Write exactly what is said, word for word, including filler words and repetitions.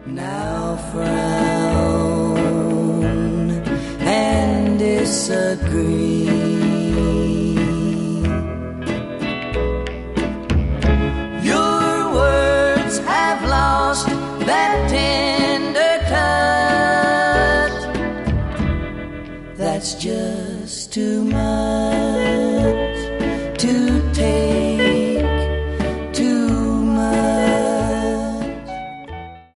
Now frown and disagree. Your words have lost that tender cut. That's just too much.